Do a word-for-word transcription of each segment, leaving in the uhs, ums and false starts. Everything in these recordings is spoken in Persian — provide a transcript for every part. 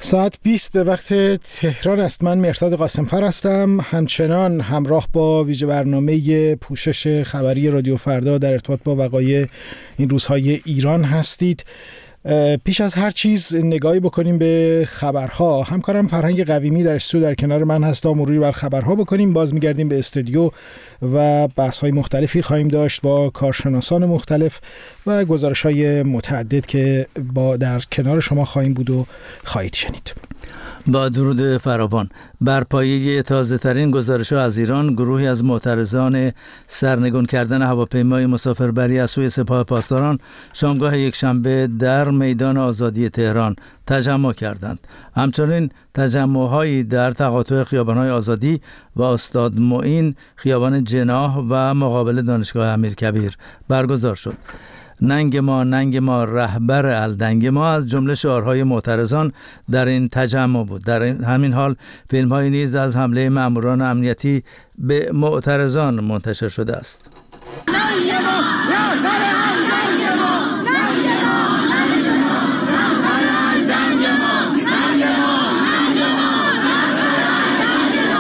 ساعت بیست به وقت تهران است. من مهرداد قاسمفر هستم. همچنان همراه با ویژه برنامه پوشش خبری رادیو فردا در ارتباط با وقایع این روزهای ایران هستید. پیش از هر چیز نگاهی بکنیم به خبرها. همکارم فرهنگ قویمی در استودیو در کنار من هست تا مروری بر خبرها بکنیم. باز میگردیم به استودیو و بحث‌های مختلفی خواهیم داشت با کارشناسان مختلف و گزارش‌های متعدد که با در کنار شما خواهیم بود و خواهید شنید. با درود فراوان. بر پایه تازه‌ترین گزارش‌ها از ایران، گروهی از معترضان سرنگون کردن هواپیمای مسافربری از سوی سپاه پاسداران شامگاه یکشنبه در میدان آزادی تهران تجمع کردند. همچنین تجمع‌هایی در تقاطع خیابان‌های آزادی و استاد معین، خیابان جناح و مقابل دانشگاه امیرکبیر برگزار شد. ننگ ما ننگ ما رهبر الدنگ ما از جمله شعارهای معترضان در این تجمع بود. در همین حال فیلم‌های نیز از حمله ماموران امنیتی به معترضان منتشر شده است. ننگ ما رهبر الدنگ ما، ننگ ما ننگ ما رهبر الدنگ ما، ننگ ما ننگ ما رهبر الدنگ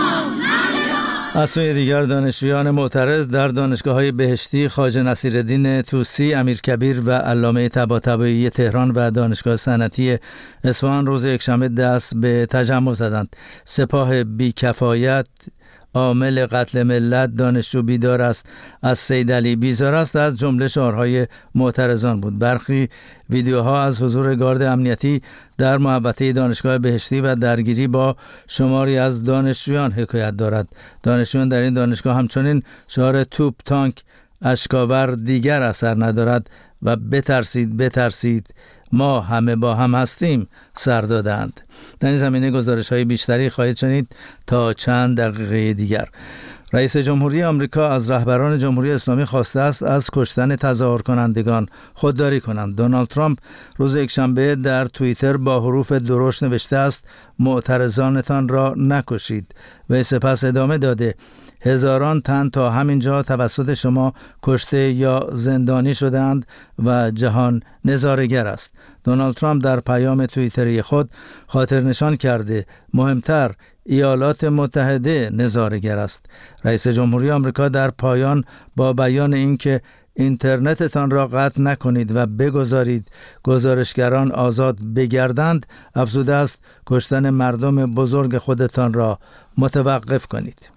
ما. از سوی دیگر دانشجویان معترض در دانشگاه‌های بهشتی، خواجه نصیرالدین طوسی، امیرکبیر و علامه طباطبایی تهران و دانشگاه صنعتی اصفهان روز یکشنبه دست به تجمع زدند. سپاه بی‌کفایت عامل قتل ملت، دانشجو بیدار است، از سیدعلی بیزار است از جمله شعارهای معترضان بود. برخی ویدیوها از حضور گارد امنیتی در محوطه دانشگاه بهشتی و درگیری با شماری از دانشجویان حکایت دارد. دانشجویان در این دانشگاه همچنین شعار توپ تانک اشکاور دیگر اثر ندارد و بترسید بترسید ما همه با هم هستیم سر دادند. در این زمینه گزارش‌های بیشتری خواهید شنید تا چند دقیقه دیگر. رئیس جمهوری آمریکا از رهبران جمهوری اسلامی خواسته است از کشتن تظاهر کنندگان خودداری کنند. دونالد ترامپ روز یکشنبه در توییتر با حروف درشت نوشته است معترضانتان را نکشید و سپس ادامه داده هزاران تن تا همینجا توسط شما کشته یا زندانی شدند و جهان نظاره‌گر است. دونالد ترامپ در پیام توییتری خود خاطر نشان کرده مهمتر ایالات متحده نظاره‌گر است. رئیس جمهوری آمریکا در پایان با بیان اینکه اینترنتتان را قطع نکنید و بگذارید گزارشگران آزاد بگردند افزوده است کشتن مردم بزرگ خودتان را متوقف کنید.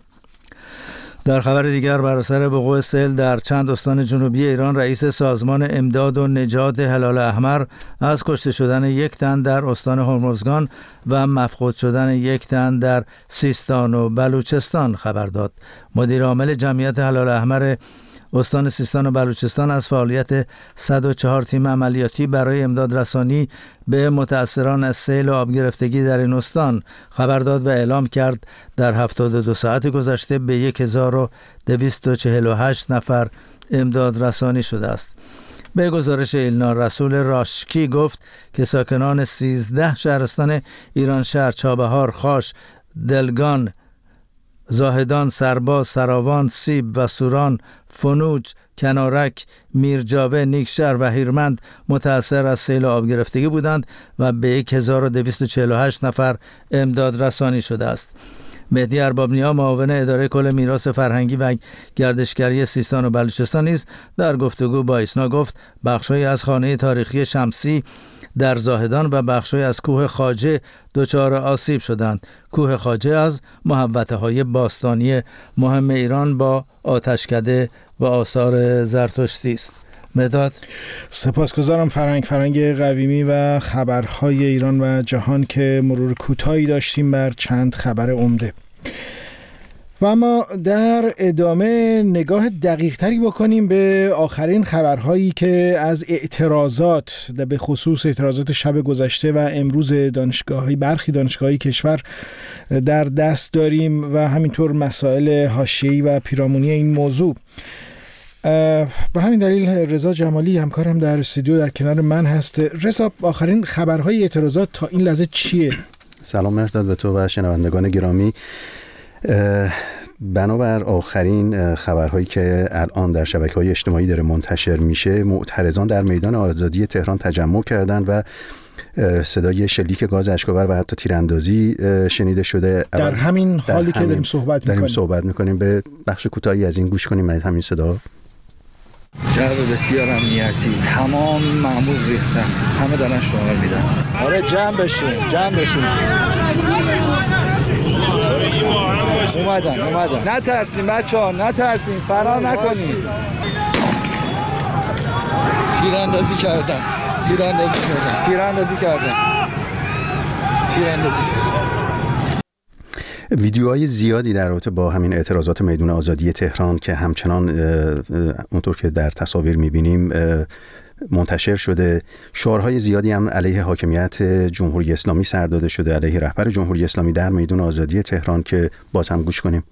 در خبر دیگر، بر اثر وقوع سیل در چند استان جنوبی ایران، رئیس سازمان امداد و نجات هلال احمر از کشته شدن یک تن در استان هرمزگان و مفقود شدن یک تن در سیستان و بلوچستان خبر داد. مدیر عامل جمعیت هلال احمر استان سیستان و بلوچستان از فعالیت صد و چهار تیم عملیاتی برای امداد رسانی به متأثران از سیل و آب گرفتگی در این استان خبر داد و اعلام کرد در هفتاد و دو ساعت گذشته به هزار و دویست و چهل و هشت نفر امداد رسانی شده است. به گزارش ایلنا رسول راشکی گفت که ساکنان سیزده شهرستان ایران شهر، چابهار، خاش، دلگان، زاهدان، سرباز، سراوان، سیب و سوران، فنوج، کنارک، میرجاوه، نیکشهر و هیرمند متأثر از سیل آب گرفتگی بودند و به هزار و دویست و چهل و هشت نفر امداد رسانی شده است. مهدی ارباب‌نیا، معاون اداره کل میراث فرهنگی و گردشگری سیستان و بلوچستان نیز در گفتگو با ایسنا گفت بخشی از خانه تاریخی شمسی در زاهدان و بخشی از کوه خواجه دچار آسیب شدند. کوه خواجه از محوطه‌های باستانی مهم ایران با آتشکده و آثار زرتشتی است. مداد سپاسگزارم فرهنگ فرهنگ قویمی و خبرهای ایران و جهان که مرور کوتاهی داشتیم بر چند خبر عمده. و اما در ادامه نگاه دقیق تری بکنیم به آخرین خبرهایی که از اعتراضات به خصوص اعتراضات شب گذشته و امروز دانشگاهی برخی دانشگاهی کشور در دست داریم و همینطور مسائل حاشیه‌ای و پیرامونی این موضوع. به همین دلیل رضا جمالی همکارم در استودیو در کنار من هست. رضا، آخرین خبرهای اعتراضات تا این لحظه چیه؟ سلام مهرداد به تو و شنوندگان گرامی. بنابر آخرین خبرهایی که الان در شبکه‌های اجتماعی داره منتشر میشه، معترضان در میدان آزادی تهران تجمع کردند و صدای شلیک گاز اشک‌آور و حتی تیراندازی شنیده شده. در همین در حالی همین که داریم صحبت می‌کنیم داریم صحبت می‌کنیم به بخش کوتاهی از این گوش کنیم از همین صدا. جو بسیار امنیتی، تمام مأمور ریختن، همه دارن شعار میدن. آره جمع بشین، جمع بشین. اومدن، اومدن. نترسین بچه‌ها، نترسین، فرار نکنین. تیراندازی کردن، تیراندازی کردن، تیراندازی کردن، تیراندازی کردن. ویدیوهای زیادی در رابطه با همین اعتراضات میدان آزادی تهران که همچنان اونطور که در تصاویر می‌بینیم منتشر شده. شعارهای زیادی هم علیه حاکمیت جمهوری اسلامی سر داده شده، علیه رهبر جمهوری اسلامی در میدان آزادی تهران که باز هم گوش کنیم.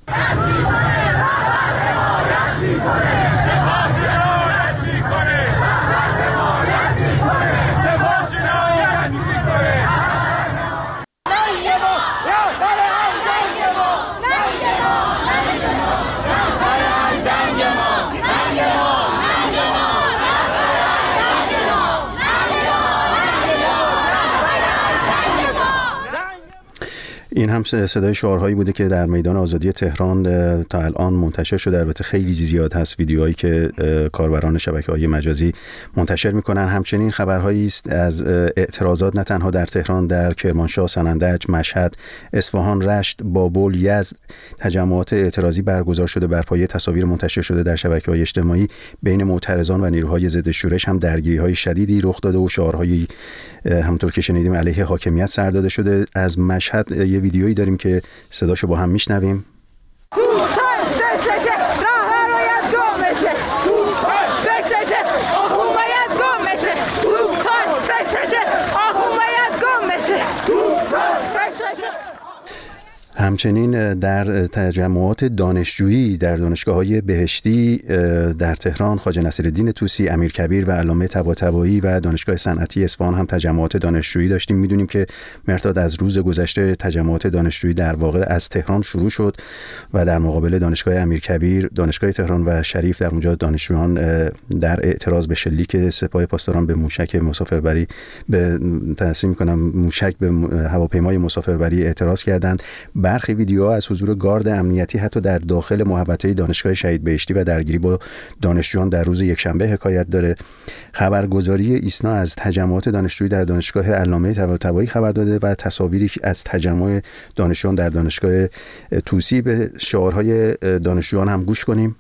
این هم صدای شعارهایی بوده که در میدان آزادی تهران تا الان منتشر شده. البته خیلی زیاد هست ویدیوهایی که کاربران شبکه‌های مجازی منتشر میکنن. همچنین خبرهایی است از اعتراضات نه تنها در تهران، در کرمانشاه، سنندج، مشهد، اصفهان، رشت، بابل، یزد تجمعات اعتراضی برگزار شده. بر پایه تصاویر منتشر شده در شبکه‌های اجتماعی بین معترضان و نیروهای ضد شورش هم درگیری‌های شدیدی رخ داده و شعارهایی همونطور که شنیدیم علیه حاکمیت سر داده شده. از مشهد یه ویدیویی داریم که صداشو با هم میشنویم. همچنین در تجمعات دانشجویی در دانشگاه‌های بهشتی در تهران، خواجه نصیرالدین طوسی، امیرکبیر و علامه طباطبایی و دانشگاه صنعتی اصفهان هم تجمعات دانشجویی داشتیم. میدونیم که مرداد از روز گذشته تجمعات دانشجویی در واقع از تهران شروع شد و در مقابل دانشگاه امیرکبیر، دانشگاه تهران و شریف در اونجا دانشجویان در اعتراض به شلیک سپاه پاسداران به موشک مسافربری به تأسیم می‌کنم موشک به هواپیمای مسافربری اعتراض کردند. برخی ویدیوها از حضور گارد امنیتی حتی در داخل محوطه دانشگاه شهید بهشتی و درگیری با دانشجویان در روز یکشنبه حکایت داره. خبرگزاری ایسنا از تجمعات دانشجویی در دانشگاه علامه طباطبایی خبر داده و تصاویری از تجمع دانشجویان در دانشگاه طوسی. به شعارهای دانشجویان هم گوش کنیم.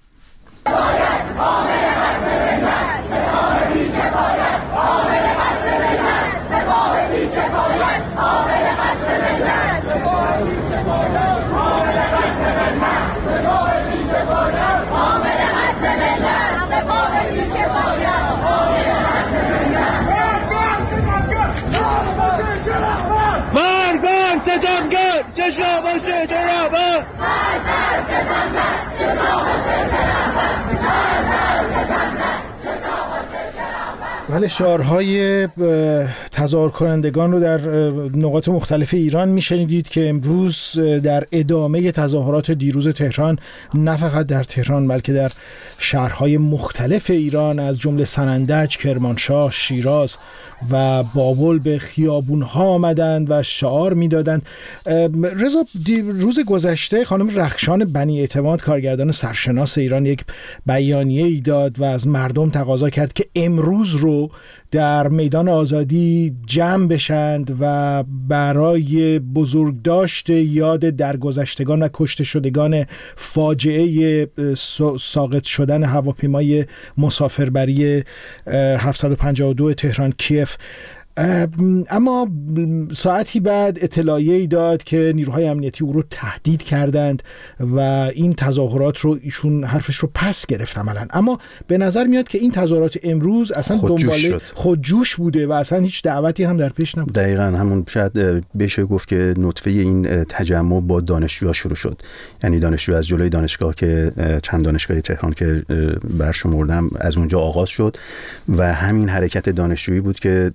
بله، شعارهای تظاهر کنندگان رو در نقاط مختلف ایران میشنیدید که امروز در ادامه تظاهرات دیروز تهران، نه فقط در تهران بلکه در شهرهای مختلف ایران از جمله سنندج، کرمانشاه، شیراز و بابل به خیابونها آمدند و شعار میدادند. رضا، روز گذشته خانم رخشان بنی اعتماد، کارگردان سرشناس ایران، یک بیانیه ای داد و از مردم تقاضا کرد که امروز رو در میدان آزادی جمع بشند و برای بزرگداشت یاد درگذشتگان و کشته شدگان فاجعه ساقط شدن هواپیمای مسافربری هفتصد و پنجاه و دو تهران کیف. اما ساعتی بعد اطلاعیه‌ای داد که نیروهای امنیتی او رو تهدید کردند و این تظاهرات رو ایشون حرفش رو پس گرفت عملاً. اما به نظر میاد که این تظاهرات امروز اصلا دنباله خودجوش بوده و اصلا هیچ دعوتی هم در پیش نبود. دقیقاً همون شاید بشه گفت که نطفه این تجمع با دانشجوها شروع شد. یعنی دانشجو از جلوی دانشگاه که چند دانشگاه تهران که برشمردم از اونجا آغاز شد و همین حرکت دانشجویی بود که اونطور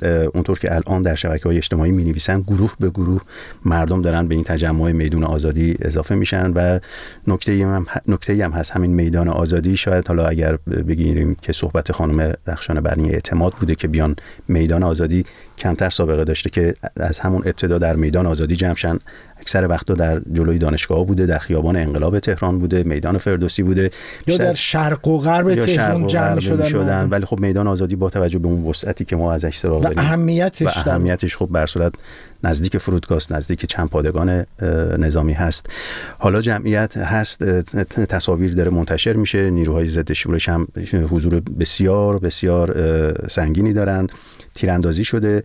همونطور که الان در شبکه‌های اجتماعی می‌نویسن، گروه به گروه مردم دارن به این تجمع میدان آزادی اضافه میشن و نکته هم نکته هم هست همین میدان آزادی. شاید حالا اگر بگیریم که صحبت خانم رخشان برنی اعتماد بوده که بیان میدان آزادی، کمتر سابقه داشته که از همون ابتدا در میدان آزادی جمع شن. اکثر وقتا در جلوی دانشگاه بوده، در خیابان انقلاب تهران بوده، میدان فردوسی بوده، یا در شرق و غرب تهران جمع شدن, شدن. ولی خب میدان آزادی با توجه به اون وسعتی که ما ازش سراغ داریم و اهمیتش و اهمیتش خب بر صورت نزدیک فرودگاه، نزدیک چند پادگان نظامی هست. حالا جمعیت هست، تصاویر داره منتشر میشه، نیروهای ضد شورش هم حضور بسیار بسیار سنگینی دارن، تیراندازی شده،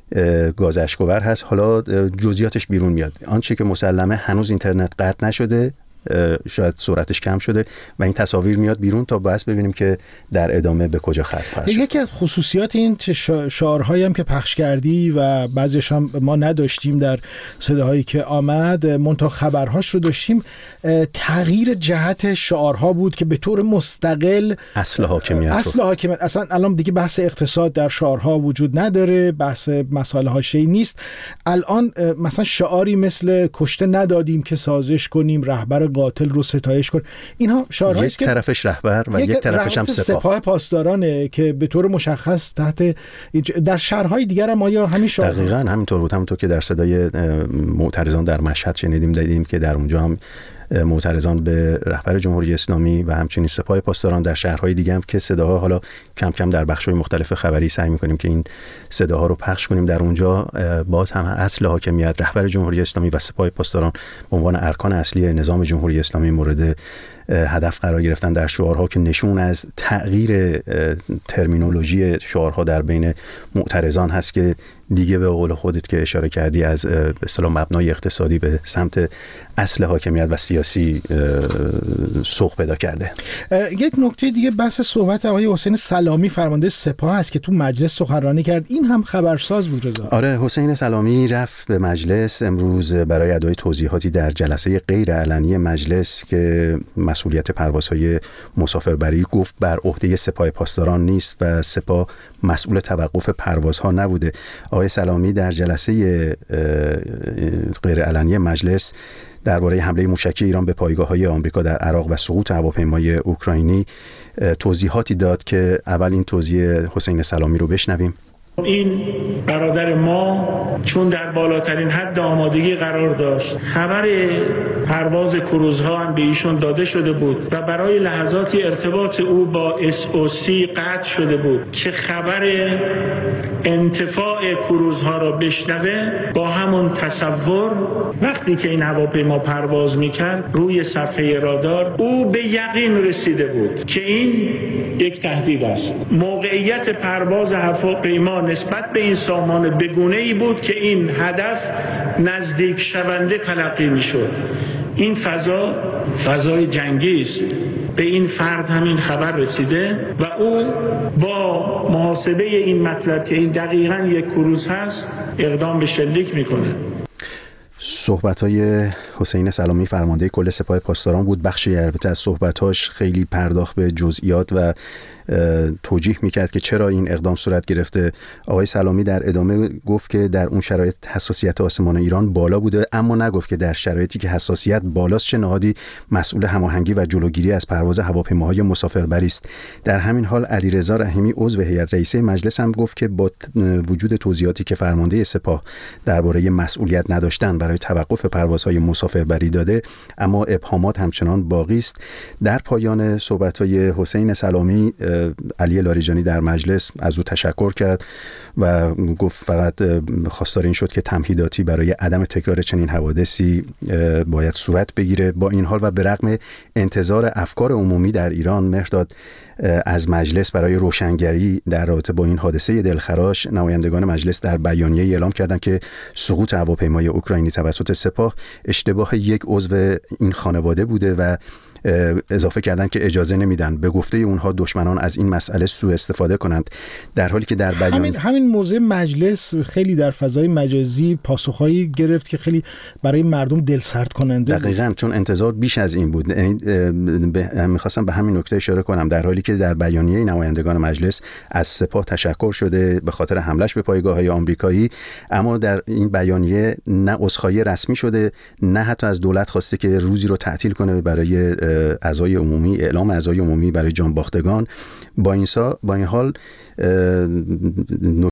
گاز اشک‌آور هست. حالا جزئیاتش بیرون میاد. آنچه که مسلمه هنوز اینترنت قطع نشده، شاید سرعتش کم شده و این تصاویر میاد بیرون تا بس ببینیم که در ادامه به کجا ختم خواهد شد. یکی از خصوصیات این شعارهایی هم که پخش کردی و بعضیش هم ما نداشتیم در صداهایی که آمد، منتها خبرهاش رو داشتیم، تغییر جهت شعارها بود که به طور مستقل اصل حاکمیت اصل حاکمیت اصلا الان دیگه بحث اقتصاد در شعارها وجود نداره، بحث مسائل حاشیه‌ای نیست. الان مثلا شعاری مثل کشته ندادیم که سازش کنیم، رهبر قاتل رو ستایش کن، اینها شعارهایی یک طرفش رهبر و یک طرفش هم سپاه سپاه پاسدارانه که به طور مشخص تحت در شهرهای دیگر هم آیا همین شعار دقیقاً همینطور بود. همونطور که در صدای معترضان در مشهد شنیدیم، دیدیم که در اونجا هم معترضان به رهبر جمهوری اسلامی و همچنین سپاه پاسداران در شهرهای دیگه هم که صداها حالا کم کم در بخش‌های مختلف خبری سعی می‌کنیم که این صداها رو پخش کنیم، در اونجا باز هم اصل حاکمیت، رهبر جمهوری اسلامی و سپاه پاسداران به عنوان ارکان اصلی نظام جمهوری اسلامی مورد هدف قرار گرفتن در شعارها که نشون از تغییر ترمینولوژی شعارها در بین معترضان هست که دیگه به قول خودت که اشاره کردی از به اصطلاح مبنای اقتصادی به سمت اصل حاکمیت و سیاسی سوق پیدا کرده. یک نکته دیگه بحث صحبت آقای حسین سلامی فرمانده سپاه است که تو مجلس سخنرانی کرد، این هم خبرساز بود رضا. آره، حسین سلامی رفت به مجلس امروز برای ادای توضیحاتی در جلسه غیر علنی مجلس که مسئولیت پروازهای مسافربری گفت بر عهده سپاه پاسداران نیست و سپاه مسئول توقف پروازها نبوده. آقای سلامی در جلسه غیر علنی مجلس درباره حمله موشکی ایران به پایگاه‌های آمریکا در عراق و سقوط هواپیمای اوکراینی توضیحاتی داد که اول این توضیح حسین سلامی رو بشنویم. این برادر ما چون در بالاترین حد آمادگی قرار داشت، خبر پرواز کروزها هم به ایشون داده شده بود و برای لحظاتی ارتباط او با اس او سی قطع شده بود که خبر انتفاع کروزها را بشنوه، با همون تصور وقتی که این هواپیما پرواز میکرد روی صفحه رادار او به یقین رسیده بود که این یک تهدید است. موقعیت پرواز هواپیما نسبت به این سامان بگونه‌ای بود که این هدف نزدیک شونده تلقی می‌شد. این فضا فضای جنگی است. به این فرد همین خبر رسیده و او با محاسبه این مطلب که این دقیقاً یک کروز هست اقدام به شلیک می‌کنه. صحبت‌های حسین سلامی فرمانده کل سپاه پاسداران بود. بخشی البته از صحبت‌هاش خیلی پرداخت به جزئیات و توجیه میکرد که چرا این اقدام صورت گرفته. آقای سلامی در ادامه گفت که در اون شرایط حساسیت آسمان ایران بالا بوده، اما نگفت که در شرایطی که حساسیت بالاست چه نهادی مسئول هماهنگی و جلوگیری از پرواز هواپیماهای مسافربری است. در همین حال علیرضا رحیمی عضو هیئت رئیسه مجلس هم گفت که با وجود توضیحاتی که فرمانده سپاه درباره مسئولیت نداشتن برای توقف پروازهای مسافربری داده، اما ابهامات همچنان باقی است. در پایان صحبت‌های حسین سلامی علی لاریجانی در مجلس از او تشکر کرد و گفت فقط خواستار این شد که تمهیداتی برای عدم تکرار چنین حوادثی باید صورت بگیره. با این حال و به رغم انتظار افکار عمومی در ایران، مهرداد از مجلس برای روشنگری در رابطه با این حادثه دلخراش، نمایندگان مجلس در بیانیه اعلام کردند که سقوط هواپیمای اوکراینی توسط سپاه اشتباه یک عضو این خانواده بوده و اضافه کردن که اجازه نمیدن به گفته اونها دشمنان از این مسئله سوء استفاده کنند، در حالی که در بیان همین همین موضوع مجلس خیلی در فضای مجازی پاسخهایی گرفت که خیلی برای مردم دلسرد کننده بود. دقیقاً، چون انتظار بیش از این بود. یعنی می‌خواستم به همین نکته اشاره کنم، در حالی که در بیانیه نمایندگان مجلس از سپاه تشکر شده به خاطر حملهش به پایگاه‌های آمریکایی، اما در این بیانیه نه عذرخواهی رسمی شده، نه حتی از دولت خواسته که روزی رو تعطیل کنه برای اعضای عمومی، اعلام اعضای عمومی برای جانباختگان. با این سا با این حال